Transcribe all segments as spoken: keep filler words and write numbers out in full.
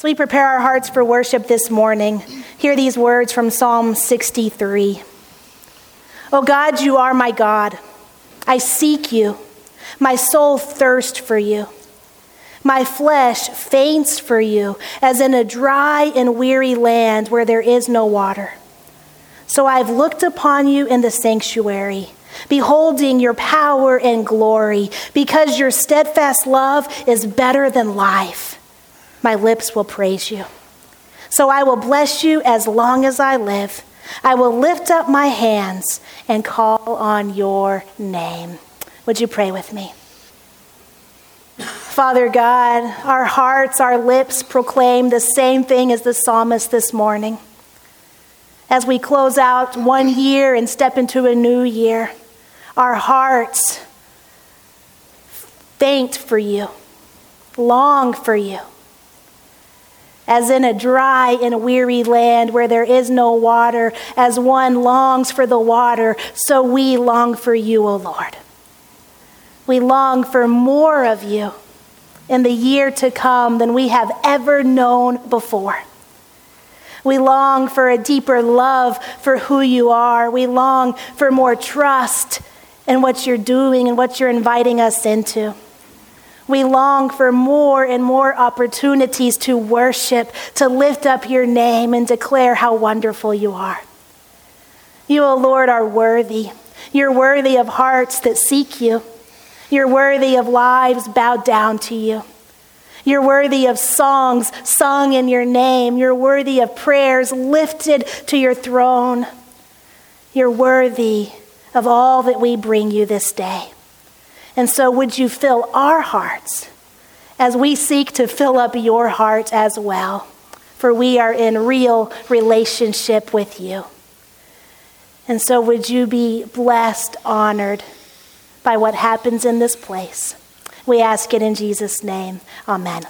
As we prepare our hearts for worship this morning, hear these words from Psalm sixty-three. O God, you are my God. I seek you. My soul thirsts for you. My flesh faints for you, as in a dry and weary land where there is no water. So I've looked upon you in the sanctuary, beholding your power and glory, because your steadfast love is better than life. My lips will praise you. So I will bless you as long as I live. I will lift up my hands and call on your name. Would you pray with me? Father God, our hearts, our lips proclaim the same thing as the psalmist this morning. As we close out one year and step into a new year, our hearts faint for you, long for you. As in a dry and weary land where there is no water, as one longs for the water, so we long for you, O Lord. We long for more of you in the year to come than we have ever known before. We long for a deeper love for who you are. We long for more trust in what you're doing and what you're inviting us into. We long for more and more opportunities to worship, to lift up your name and declare how wonderful you are. You, O Lord, are worthy. You're worthy of hearts that seek you. You're worthy of lives bowed down to you. You're worthy of songs sung in your name. You're worthy of prayers lifted to your throne. You're worthy of all that we bring you this day. And so would you fill our hearts as we seek to fill up your heart as well, for we are in real relationship with you. And so would you be blessed, honored by what happens in this place. We ask it in Jesus' name. Amen.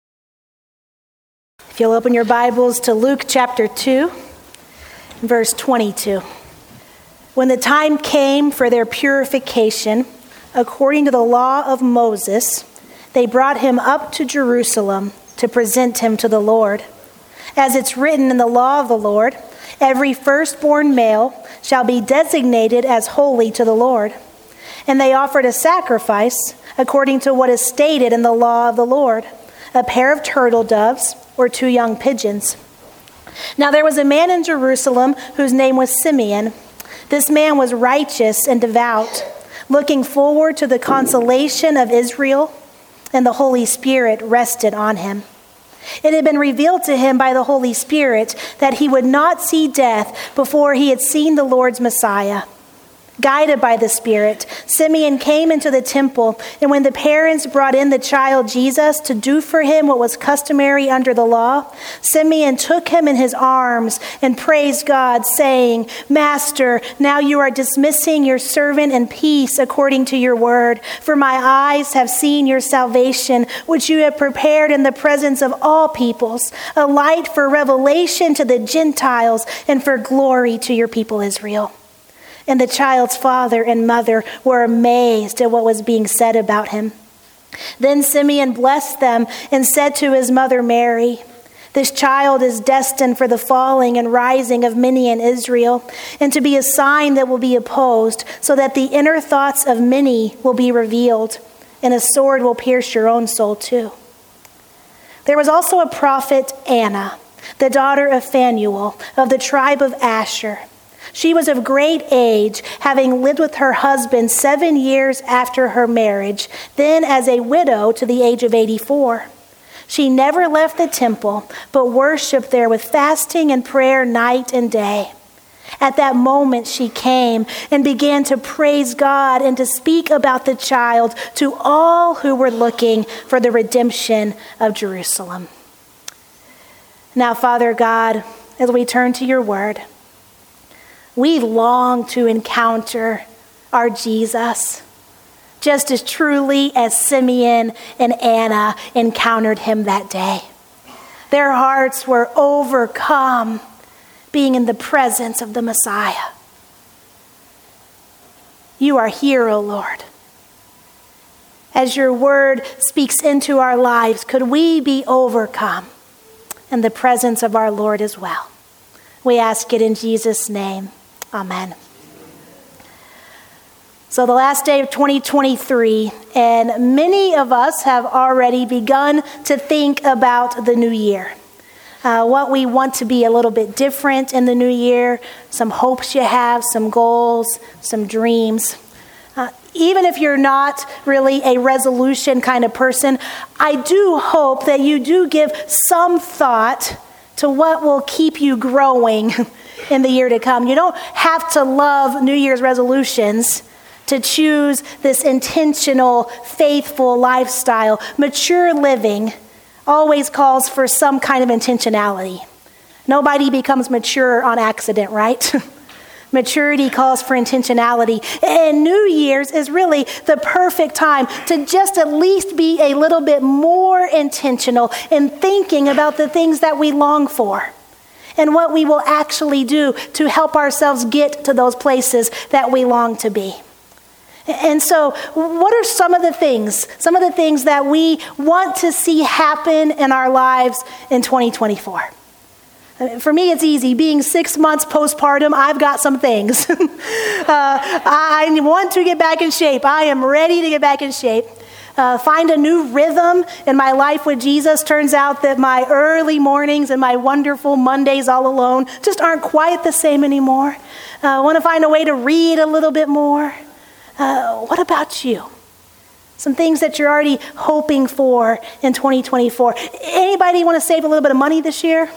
If you'll open your Bibles to Luke chapter two, verse twenty-two. When the time came for their purification, according to the law of Moses, they brought him up to Jerusalem to present him to the Lord. As it's written in the law of the Lord, every firstborn male shall be designated as holy to the Lord. And they offered a sacrifice according to what is stated in the law of the Lord, a pair of turtle doves or two young pigeons. Now there was a man in Jerusalem whose name was Simeon. This man was righteous and devout, looking forward to the consolation of Israel, and the Holy Spirit rested on him. It had been revealed to him by the Holy Spirit that he would not see death before he had seen the Lord's Messiah. Guided by the Spirit, Simeon came into the temple, and when the parents brought in the child Jesus to do for him what was customary under the law, Simeon took him in his arms and praised God, saying, Master, now you are dismissing your servant in peace according to your word, for my eyes have seen your salvation, which you have prepared in the presence of all peoples, a light for revelation to the Gentiles and for glory to your people Israel. And the child's father and mother were amazed at what was being said about him. Then Simeon blessed them and said to his mother Mary, This child is destined for the falling and rising of many in Israel, and to be a sign that will be opposed, so that the inner thoughts of many will be revealed, and a sword will pierce your own soul too. There was also a prophet, Anna, the daughter of Phanuel, of the tribe of Asher. She was of great age, having lived with her husband seven years after her marriage, then as a widow to the age of eighty-four. She never left the temple, but worshiped there with fasting and prayer night and day. At that moment she came and began to praise God and to speak about the child to all who were looking for the redemption of Jerusalem. Now, Father God, as we turn to your word, we long to encounter our Jesus, just as truly as Simeon and Anna encountered him that day. Their hearts were overcome being in the presence of the Messiah. You are here, O Lord. As your word speaks into our lives, could we be overcome and the presence of our Lord as well. We ask it in Jesus' name. Amen. So the last day of twenty twenty-three, and many of us have already begun to think about the new year. Uh, what we want to be a little bit different in the new year, some hopes you have, some goals, some dreams. Uh, even if you're not really a resolution kind of person, I do hope that you do give some thought to what will keep you growing in the year to come. You don't have to love New Year's resolutions to choose this intentional, faithful lifestyle. Mature living always calls for some kind of intentionality. Nobody becomes mature on accident, right? Maturity calls for intentionality. And New Year's is really the perfect time to just at least be a little bit more intentional in thinking about the things that we long for and what we will actually do to help ourselves get to those places that we long to be. And so, what are some of the things, some of the things that we want to see happen in our lives in twenty twenty-four? For me, it's easy. Being six months postpartum, I've got some things. uh, I want to get back in shape. I am ready to get back in shape. Uh, find a new rhythm in my life with Jesus. Turns out that my early mornings and my wonderful Mondays all alone just aren't quite the same anymore. I uh, want to find a way to read a little bit more. Uh, what about you? Some things that you're already hoping for in twenty twenty-four. Anybody want to save a little bit of money this year?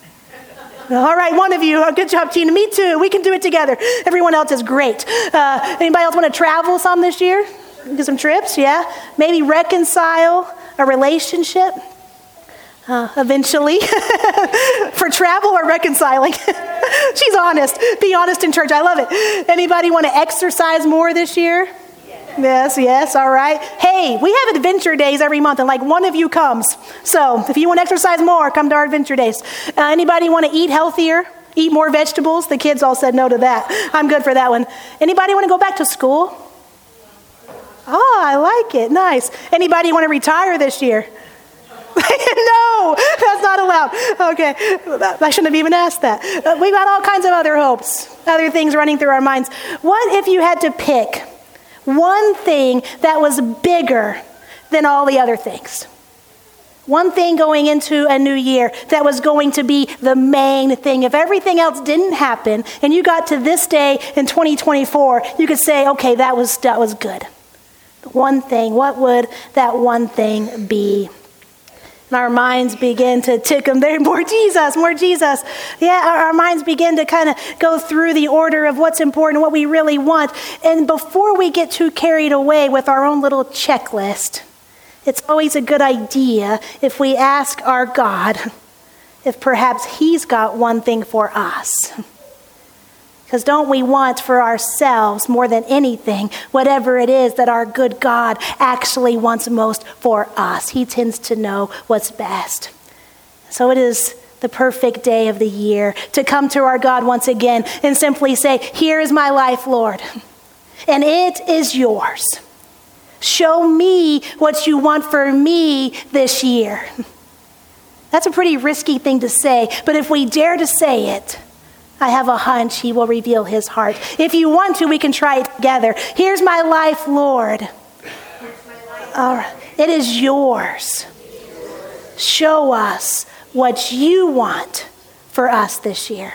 All right, one of you. Oh, good job, Tina. Me too. We can do it together. Everyone else is great. Uh, anybody else want to travel some this year? Do some trips, yeah? Maybe reconcile a relationship uh, eventually. For travel or reconciling? She's honest. Be honest in church. I love it. Anybody want to exercise more this year? Yes, yes, all right. Hey, we have adventure days every month, and like one of you comes. So if you want to exercise more, come to our adventure days. Uh, anybody want to eat healthier? Eat more vegetables? The kids all said no to that. I'm good for that one. Anybody want to go back to school? Oh, I like it. Nice. Anybody want to retire this year? No, that's not allowed. Okay, I shouldn't have even asked that. Uh, we've got all kinds of other hopes, other things running through our minds. What if you had to pick one thing that was bigger than all the other things? One thing going into a new year that was going to be the main thing. If everything else didn't happen and you got to this day in twenty twenty-four, you could say, okay, that was that was good. One thing, what would that one thing be? And our minds begin to tick them there. More Jesus, more Jesus. Yeah, our, our minds begin to kind of go through the order of what's important, what we really want. And before we get too carried away with our own little checklist, it's always a good idea if we ask our God if perhaps he's got one thing for us. Because don't we want for ourselves more than anything, whatever it is that our good God actually wants most for us? He tends to know what's best. So it is the perfect day of the year to come to our God once again and simply say, here is my life, Lord, and it is yours. Show me what you want for me this year. That's a pretty risky thing to say, but if we dare to say it, I have a hunch he will reveal his heart. If you want to, we can try it together. Here's my life, Lord. All right. It is yours. Show us what you want for us this year.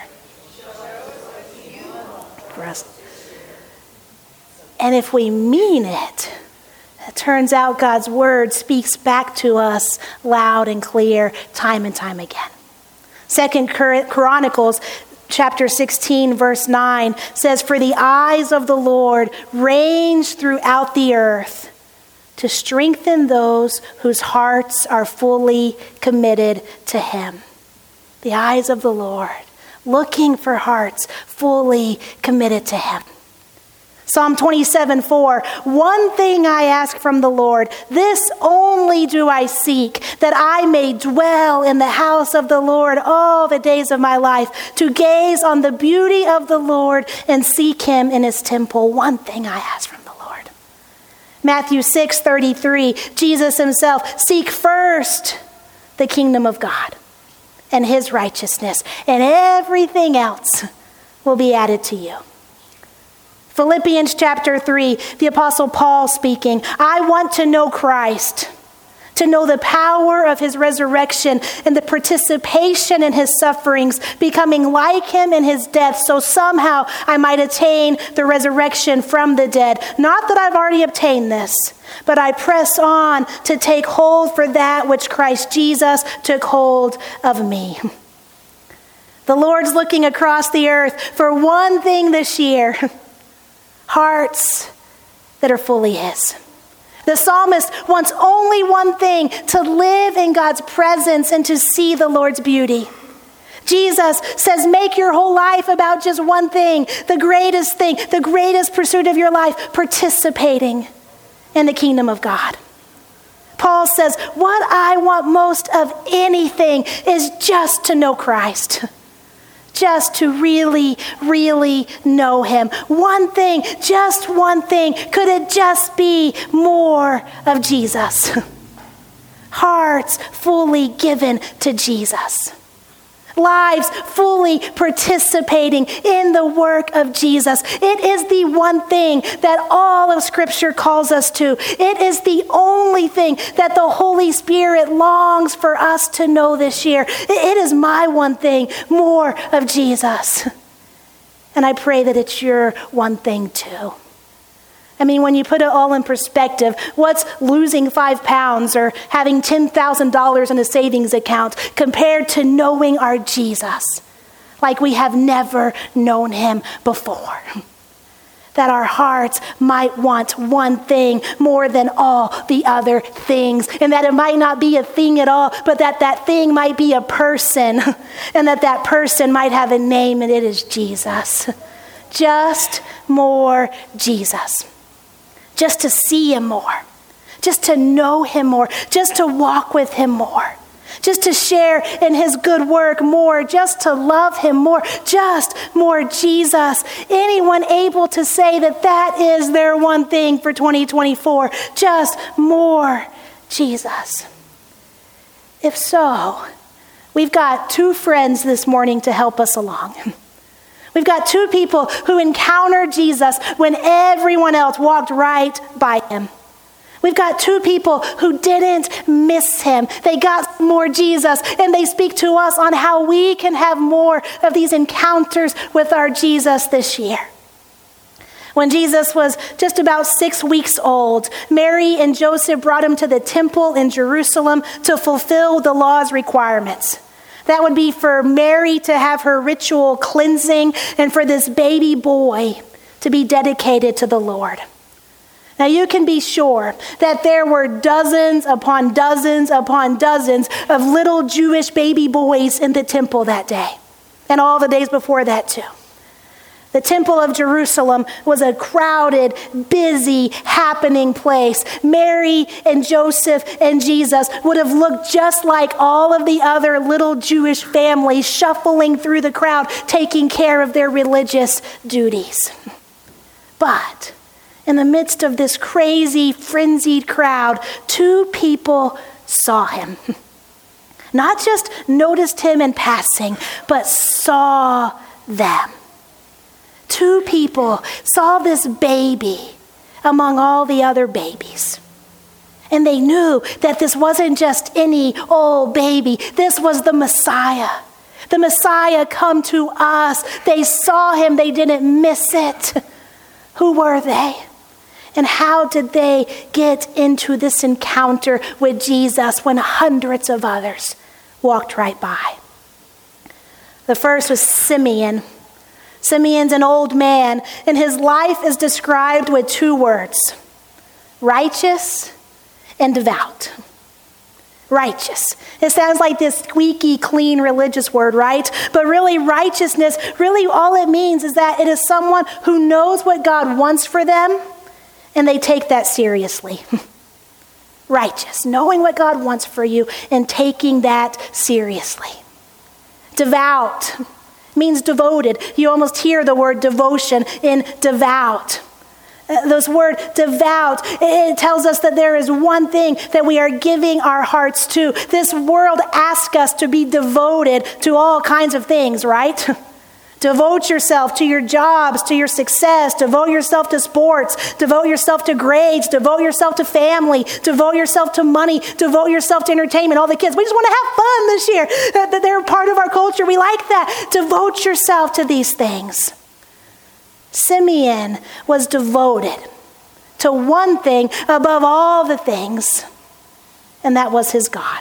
For us. And if we mean it, it turns out God's word speaks back to us loud and clear time and time again. Second Chronicles chapter sixteen, verse nine says, for the eyes of the Lord range throughout the earth to strengthen those whose hearts are fully committed to him. The eyes of the Lord, looking for hearts fully committed to him. Psalm twenty-seven four, one thing I ask from the Lord, this only do I seek, that I may dwell in the house of the Lord all the days of my life, to gaze on the beauty of the Lord and seek him in his temple. One thing I ask from the Lord. Matthew six thirty-three, Jesus himself, seek first the kingdom of God and his righteousness, and everything else will be added to you. Philippians chapter three, the Apostle Paul speaking, I want to know Christ, to know the power of his resurrection and the participation in his sufferings, becoming like him in his death, so somehow I might attain the resurrection from the dead. Not that I've already obtained this, but I press on to take hold for that which Christ Jesus took hold of me. The Lord's looking across the earth for one thing this year: hearts that are fully his. The psalmist wants only one thing: to live in God's presence and to see the Lord's beauty. Jesus says, make your whole life about just one thing, the greatest thing, the greatest pursuit of your life, participating in the kingdom of God. Paul says, what I want most of anything is just to know Christ. Just to really, really know him. One thing, just one thing. Could it just be more of Jesus? Hearts fully given to Jesus. Lives fully participating in the work of Jesus. It is the one thing that all of Scripture calls us to. It is the only thing that the Holy Spirit longs for us to know this year. It is my one thing, more of Jesus. And I pray that it's your one thing too. I mean, when you put it all in perspective, what's losing five pounds or having ten thousand dollars in a savings account compared to knowing our Jesus like we have never known him before? That our hearts might want one thing more than all the other things, and that it might not be a thing at all, but that that thing might be a person, and that that person might have a name, and it is Jesus. Just more Jesus. Just to see him more, just to know him more, just to walk with him more, just to share in his good work more, just to love him more, just more Jesus. Anyone able to say that that is their one thing for twenty twenty-four, just more Jesus? If so, we've got two friends this morning to help us along. We've got two people who encountered Jesus when everyone else walked right by him. We've got two people who didn't miss him. They got more Jesus, and they speak to us on how we can have more of these encounters with our Jesus this year. When Jesus was just about six weeks old, Mary and Joseph brought him to the temple in Jerusalem to fulfill the law's requirements. That would be for Mary to have her ritual cleansing and for this baby boy to be dedicated to the Lord. Now you can be sure that there were dozens upon dozens upon dozens of little Jewish baby boys in the temple that day, and all the days before that too. The Temple of Jerusalem was a crowded, busy, happening place. Mary and Joseph and Jesus would have looked just like all of the other little Jewish families shuffling through the crowd, taking care of their religious duties. But in the midst of this crazy, frenzied crowd, two people saw him. Not just noticed him in passing, but saw them. Two people saw this baby among all the other babies. And they knew that this wasn't just any old baby. This was the Messiah. The Messiah come to us. They saw him. They didn't miss it. Who were they? And how did they get into this encounter with Jesus when hundreds of others walked right by? The first was Simeon. Simeon's an old man, and his life is described with two words: righteous and devout. Righteous. It sounds like this squeaky, clean religious word, right? But really, righteousness, really all it means is that it is someone who knows what God wants for them, and they take that seriously. Righteous, knowing what God wants for you and taking that seriously. Devout means devoted. You almost hear the word devotion in devout. Uh, Those word devout, it tells us that there is one thing that we are giving our hearts to. This world asks us to be devoted to all kinds of things, right? Devote yourself to your jobs, to your success, devote yourself to sports, devote yourself to grades, devote yourself to family, devote yourself to money, devote yourself to entertainment. All the kids, we just want to have fun this year. That they're part of our culture. We like that. Devote yourself to these things. Simeon was devoted to one thing above all the things, and that was his God.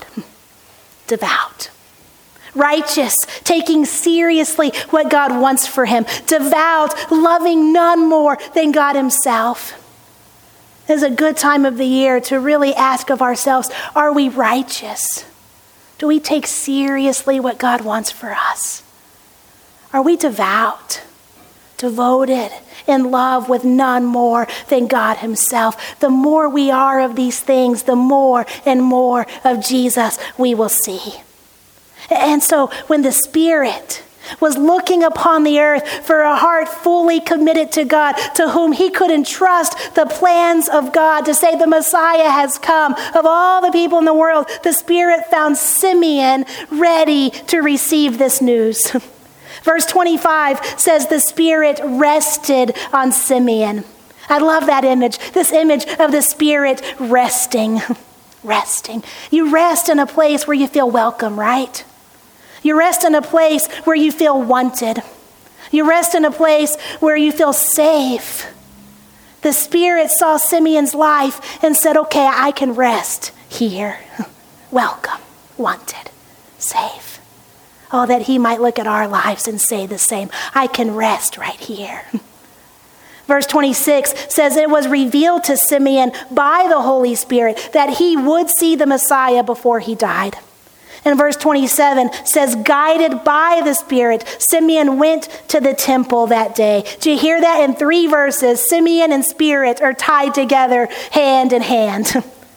Devout. Righteous, taking seriously what God wants for him. Devout, loving none more than God himself. This is a good time of the year to really ask of ourselves, are we righteous? Do we take seriously what God wants for us? Are we devout, devoted, in love with none more than God himself? The more we are of these things, the more and more of Jesus we will see. And so when the Spirit was looking upon the earth for a heart fully committed to God, to whom he could entrust the plans of God, to say the Messiah has come, of all the people in the world, the Spirit found Simeon ready to receive this news. Verse twenty-five says the Spirit rested on Simeon. I love that image, this image of the Spirit resting. Resting. You rest in a place where you feel welcome, right? You rest in a place where you feel wanted. You rest in a place where you feel safe. The Spirit saw Simeon's life and said, okay, I can rest here. Welcome, wanted, safe. Oh, that he might look at our lives and say the same. I can rest right here. Verse twenty-six says it was revealed to Simeon by the Holy Spirit that he would see the Messiah before he died. And verse twenty-seven says, guided by the Spirit, Simeon went to the temple that day. Do you hear that? In three verses, Simeon and Spirit are tied together hand in hand.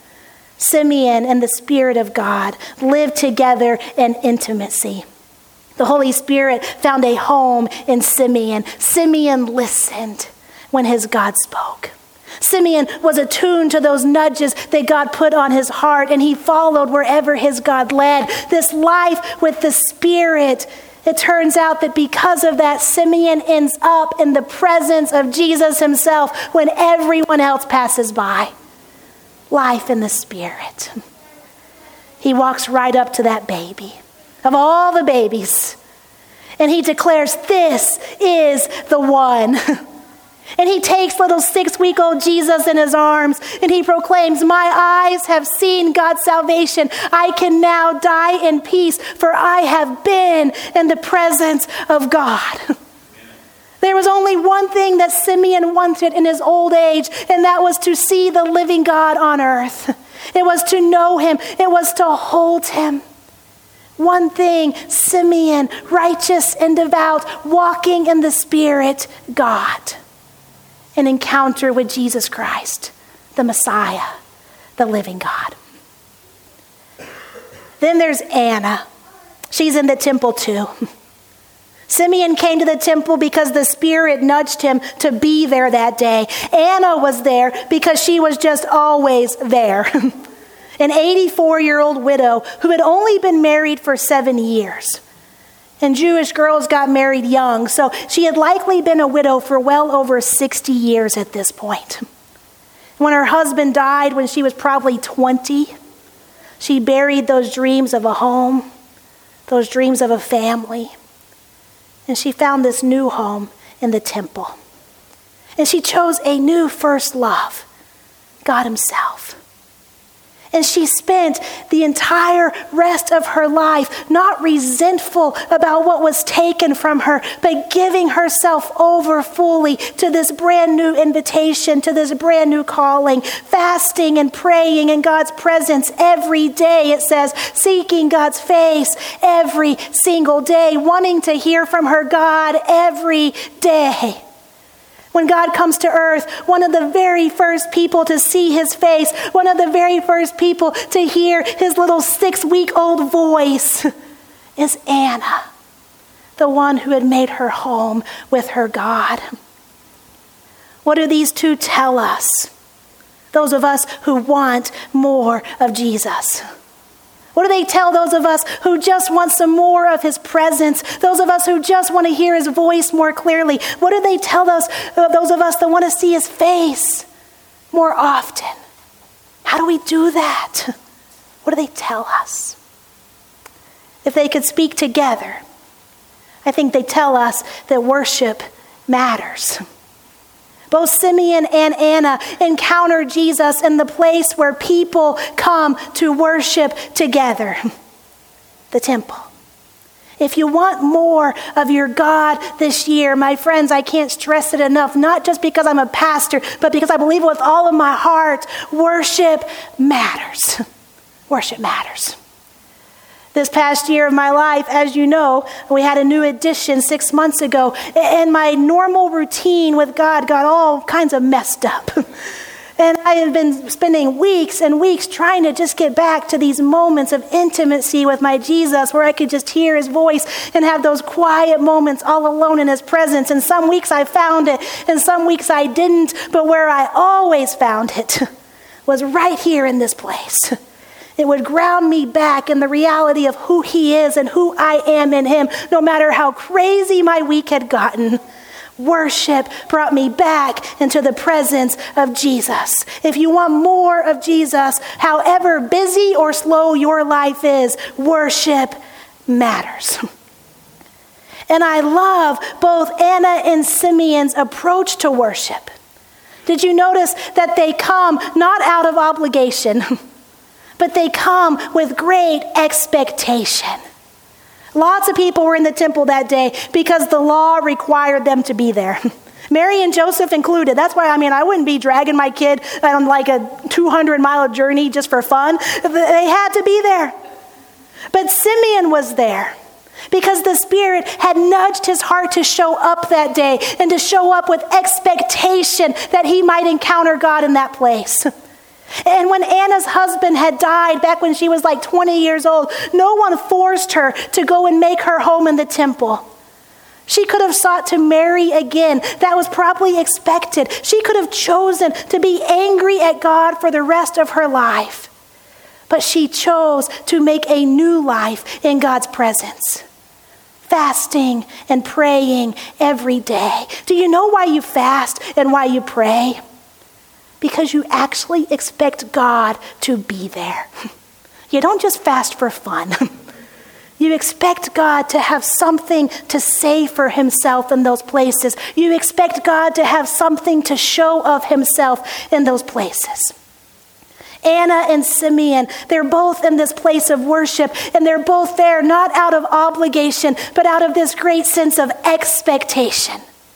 Simeon and the Spirit of God live together in intimacy. The Holy Spirit found a home in Simeon. Simeon listened when his God spoke. Simeon was attuned to those nudges that God put on his heart, and he followed wherever his God led. This life with the Spirit, it turns out that because of that, Simeon ends up in the presence of Jesus himself when everyone else passes by. Life in the Spirit. He walks right up to that baby, of all the babies, and he declares, this is the one. And he takes little six-week-old Jesus in his arms and he proclaims, my eyes have seen God's salvation. I can now die in peace, for I have been in the presence of God. There was only one thing that Simeon wanted in his old age, and that was to see the living God on earth. It was to know him. It was to hold him. One thing, Simeon, righteous and devout, walking in the Spirit, God. An encounter with Jesus Christ, the Messiah, the living God. Then there's Anna. She's in the temple too. Simeon came to the temple because the Spirit nudged him to be there that day. Anna was there because she was just always there. An eighty-four-year-old widow who had only been married for seven years. And Jewish girls got married young, so she had likely been a widow for well over sixty years at this point. When her husband died when she was probably twenty, she buried those dreams of a home, those dreams of a family, and she found this new home in the temple. And she chose a new first love, God himself. And she spent the entire rest of her life not resentful about what was taken from her, but giving herself over fully to this brand new invitation, to this brand new calling, fasting and praying in God's presence every day, it says, seeking God's face every single day, wanting to hear from her God every day. When God comes to earth, one of the very first people to see his face, one of the very first people to hear his little six-week-old voice is Anna, the one who had made her home with her God. What do these two tell us? Those of us who want more of Jesus. What do they tell those of us who just want some more of his presence? Those of us who just want to hear his voice more clearly? What do they tell those, uh, those of us that want to see his face more often? How do we do that? What do they tell us? If they could speak together, I think they tell us that worship matters. Both Simeon and Anna encounter Jesus in the place where people come to worship together, the temple. If you want more of your God this year, my friends, I can't stress it enough, not just because I'm a pastor, but because I believe with all of my heart, worship matters. Worship matters. This past year of my life, as you know, we had a new addition six months ago, and my normal routine with God got all kinds of messed up. And I have been spending weeks and weeks trying to just get back to these moments of intimacy with my Jesus where I could just hear his voice and have those quiet moments all alone in his presence. And some weeks I found it, and some weeks I didn't, but where I always found it was right here in this place. It would ground me back in the reality of who he is and who I am in him, no matter how crazy my week had gotten. Worship brought me back into the presence of Jesus. If you want more of Jesus, however busy or slow your life is, worship matters. And I love both Anna and Simeon's approach to worship. Did you notice that they come not out of obligation, but they come with great expectation? Lots of people were in the temple that day because the law required them to be there. Mary and Joseph included. That's why, I mean, I wouldn't be dragging my kid on like a two hundred mile journey just for fun. They had to be there. But Simeon was there because the Spirit had nudged his heart to show up that day and to show up with expectation that he might encounter God in that place. And when Anna's husband had died back when she was like twenty years old, no one forced her to go and make her home in the temple. She could have sought to marry again. That was probably expected. She could have chosen to be angry at God for the rest of her life. But she chose to make a new life in God's presence, fasting and praying every day. Do you know why you fast and why you pray? Because you actually expect God to be there. You don't just fast for fun. You expect God to have something to say for himself in those places. You expect God to have something to show of himself in those places. Anna and Simeon, they're both in this place of worship, and they're both there not out of obligation, but out of this great sense of expectation.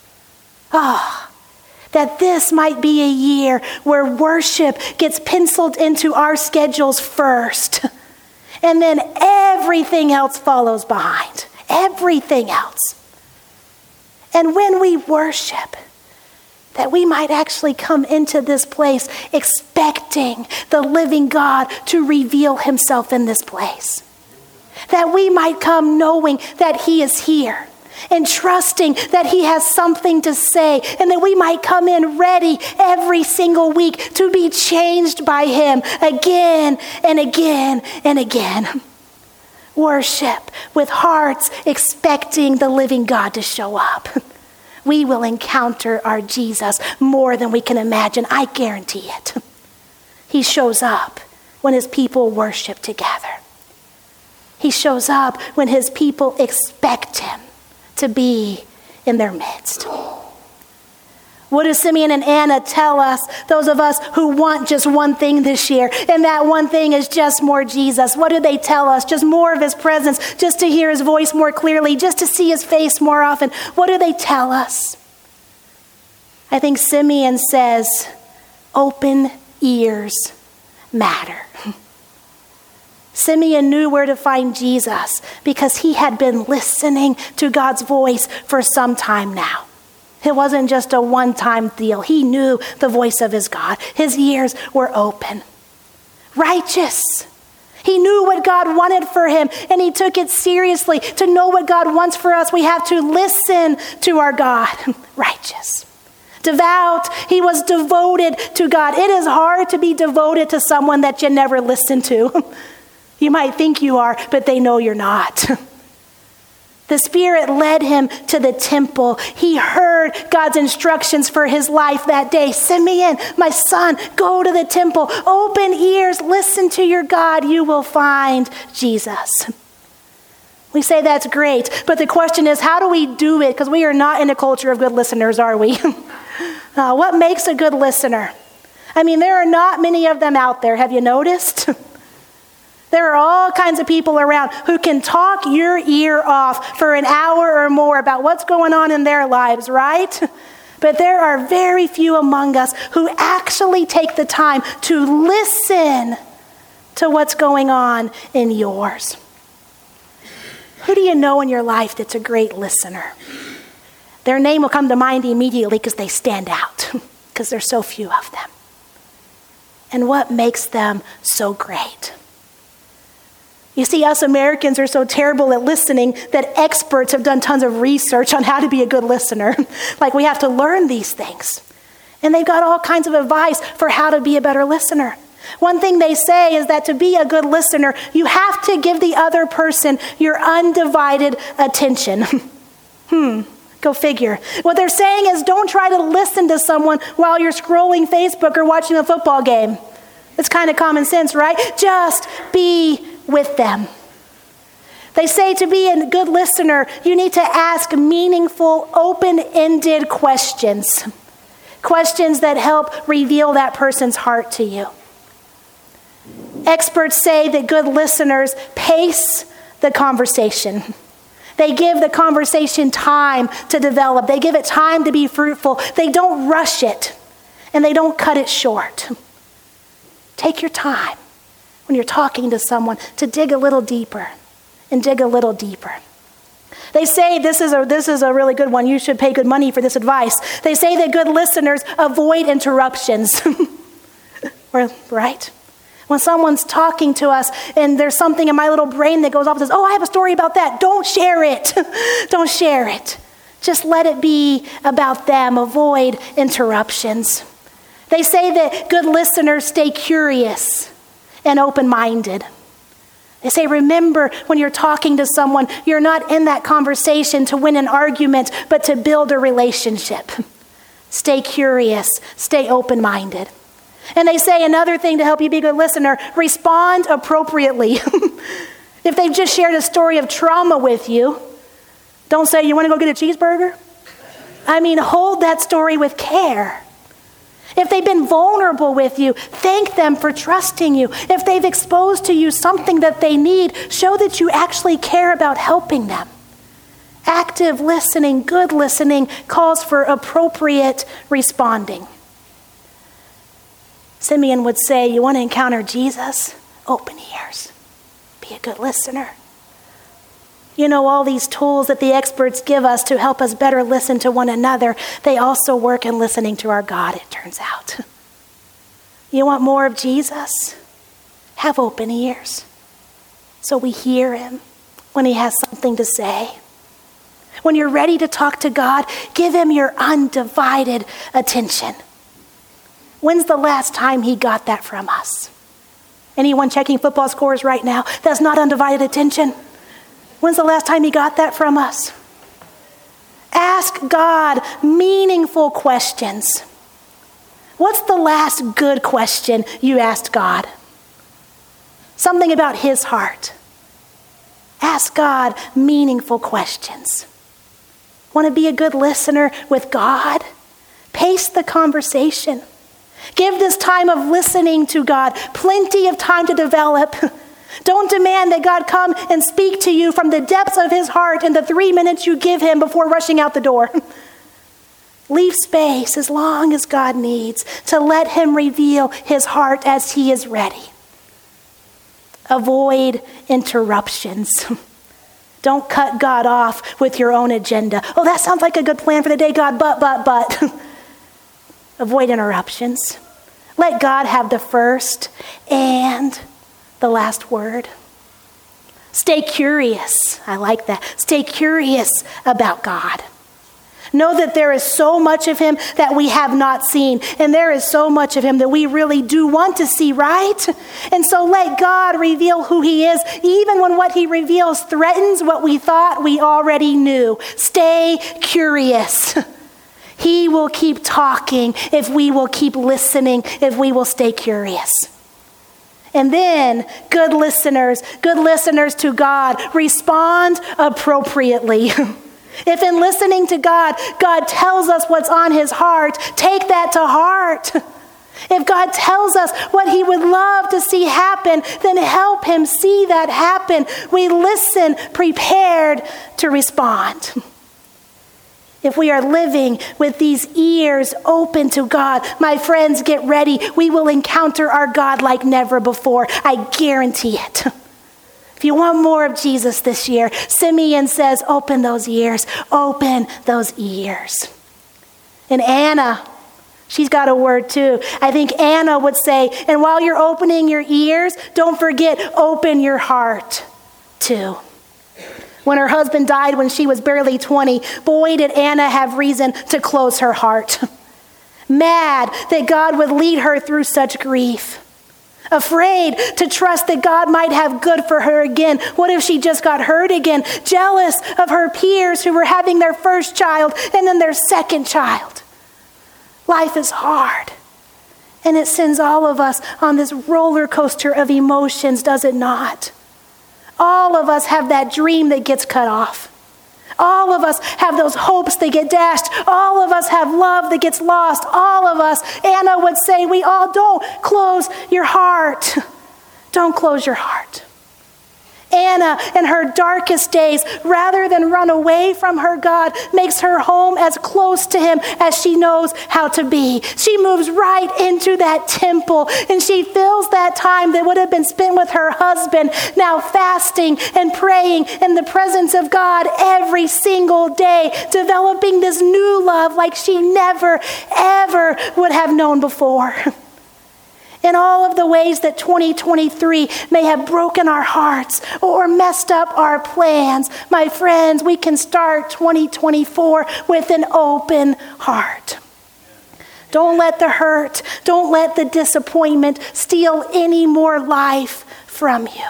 Ah. Oh, that this might be a year where worship gets penciled into our schedules first. And then everything else follows behind. Everything else. And when we worship, that we might actually come into this place expecting the living God to reveal himself in this place. That we might come knowing that he is here, and trusting that he has something to say, and that we might come in ready every single week to be changed by him again and again and again. Worship with hearts expecting the living God to show up. We will encounter our Jesus more than we can imagine. I guarantee it. He shows up when his people worship together. He shows up when his people expect him to be in their midst. What do Simeon and Anna tell us, those of us who want just one thing this year, and that one thing is just more Jesus? What do they tell us? Just more of his presence, just to hear his voice more clearly, just to see his face more often. What do they tell us? I think Simeon says, open ears matter. Simeon knew where to find Jesus because he had been listening to God's voice for some time now. It wasn't just a one-time deal. He knew the voice of his God. His ears were open. Righteous. He knew what God wanted for him, and he took it seriously. To know what God wants for us, we have to listen to our God. Righteous. Devout, he was devoted to God. It is hard to be devoted to someone that you never listen to. You might think you are, but they know you're not. The Spirit led him to the temple. He heard God's instructions for his life that day. Simeon, my son, go to the temple. Open ears, listen to your God. You will find Jesus. We say that's great, but the question is, how do we do it? Because we are not in a culture of good listeners, are we? uh, what makes a good listener? I mean, there are not many of them out there. Have you noticed? There are all kinds of people around who can talk your ear off for an hour or more about what's going on in their lives, right? But there are very few among us who actually take the time to listen to what's going on in yours. Who do you know in your life that's a great listener? Their name will come to mind immediately because they stand out, because there's so few of them. And what makes them so great? You see, us Americans are so terrible at listening that experts have done tons of research on how to be a good listener. Like, we have to learn these things. And they've got all kinds of advice for how to be a better listener. One thing they say is that to be a good listener, you have to give the other person your undivided attention. hmm, go figure. What they're saying is, don't try to listen to someone while you're scrolling Facebook or watching a football game. It's kind of common sense, right? Just be with them. They say to be a good listener, you need to ask meaningful, open-ended questions. Questions that help reveal that person's heart to you. Experts say that good listeners pace the conversation. They give the conversation time to develop. They give it time to be fruitful. They don't rush it, and they don't cut it short. Take your time when you're talking to someone to dig a little deeper and dig a little deeper. They say, this is a this is a really good one. You should pay good money for this advice. They say that good listeners avoid interruptions. Right? When someone's talking to us and there's something in my little brain that goes off and says, oh, I have a story about that. Don't share it. Don't share it. Just let it be about them. Avoid interruptions. They say that good listeners stay curious and open-minded. They say, remember, when you're talking to someone, you're not in that conversation to win an argument, but to build a relationship. Stay curious, stay open-minded. And they say another thing to help you be a good listener, respond appropriately. If they've just shared a story of trauma with you, don't say, you want to go get a cheeseburger? I mean, hold that story with care. If they've been vulnerable with you, thank them for trusting you. If they've exposed to you something that they need, show that you actually care about helping them. Active listening, good listening, calls for appropriate responding. Simeon would say, you want to encounter Jesus? Open ears. Be a good listener. You know, all these tools that the experts give us to help us better listen to one another, they also work in listening to our God, it turns out. You want more of Jesus? Have open ears so we hear him when he has something to say. When you're ready to talk to God, give him your undivided attention. When's the last time he got that from us? Anyone checking football scores right now? That's not undivided attention. When's the last time he got that from us? Ask God meaningful questions. What's the last good question you asked God? Something about his heart. Ask God meaningful questions. Want to be a good listener with God? Pace the conversation. Give this time of listening to God plenty of time to develop. Don't demand that God come and speak to you from the depths of his heart in the three minutes you give him before rushing out the door. Leave space as long as God needs to let him reveal his heart as he is ready. Avoid interruptions. Don't cut God off with your own agenda. Oh, that sounds like a good plan for the day, God, but, but, but. Avoid interruptions. Let God have the first and the last word. Stay curious. I like that. Stay curious about God. Know that there is so much of him that we have not seen. And there is so much of him that we really do want to see, right? And so let God reveal who he is, even when what he reveals threatens what we thought we already knew. Stay curious. He will keep talking if we will keep listening, if we will stay curious. And then, good listeners, good listeners to God, respond appropriately. If in listening to God, God tells us what's on his heart, take that to heart. If God tells us what he would love to see happen, then help him see that happen. We listen, prepared to respond. If we are living with these ears open to God, my friends, get ready. We will encounter our God like never before. I guarantee it. If you want more of Jesus this year, Simeon says, open those ears, open those ears. And Anna, she's got a word too. I think Anna would say, and while you're opening your ears, don't forget, open your heart too. When her husband died when she was barely twenty, boy, did Anna have reason to close her heart. Mad that God would lead her through such grief. Afraid to trust that God might have good for her again. What if she just got hurt again? Jealous of her peers who were having their first child and then their second child. Life is hard. And it sends all of us on this roller coaster of emotions, does it not? All of us have that dream that gets cut off. All of us have those hopes that get dashed. All of us have love that gets lost. All of us, Anna would say, we all don't close your heart. Don't close your heart. Anna, in her darkest days, rather than run away from her God, makes her home as close to him as she knows how to be. She moves right into that temple, and she fills that time that would have been spent with her husband, now fasting and praying in the presence of God every single day, developing this new love like she never, ever would have known before. In all of the ways that twenty twenty-three may have broken our hearts or messed up our plans, my friends, we can start twenty twenty-four with an open heart. Don't let the hurt, don't let the disappointment steal any more life from you.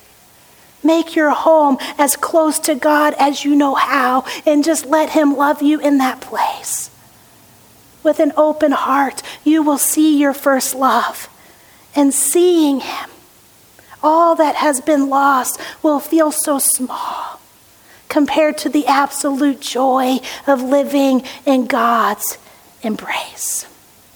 Make your home as close to God as you know how, and just let him love you in that place. With an open heart, you will see your first love. And seeing him, all that has been lost will feel so small compared to the absolute joy of living in God's embrace.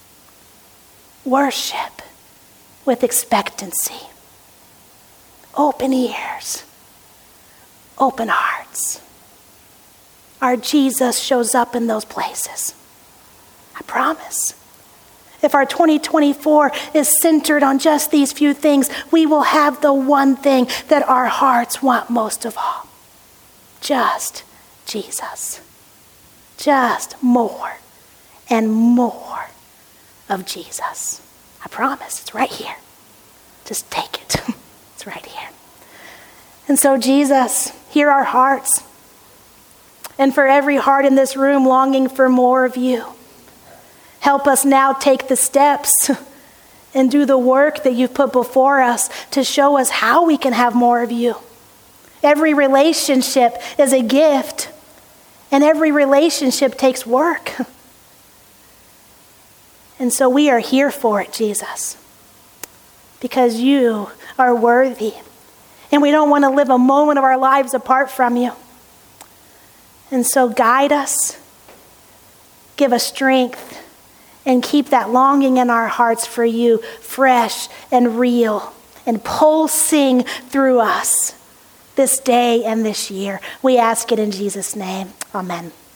Worship with expectancy. Open ears, open hearts. Our Jesus shows up in those places. I promise. If our twenty twenty-four is centered on just these few things, we will have the one thing that our hearts want most of all. Just Jesus. Just more and more of Jesus. I promise, it's right here. Just take it. It's right here. And so Jesus, hear our hearts. And for every heart in this room longing for more of you, help us now take the steps and do the work that you've put before us to show us how we can have more of you. Every relationship is a gift, and every relationship takes work. And so we are here for it, Jesus, because you are worthy, and we don't want to live a moment of our lives apart from you. And so guide us, give us strength, and keep that longing in our hearts for you fresh and real and pulsing through us this day and this year. We ask it in Jesus' name. Amen.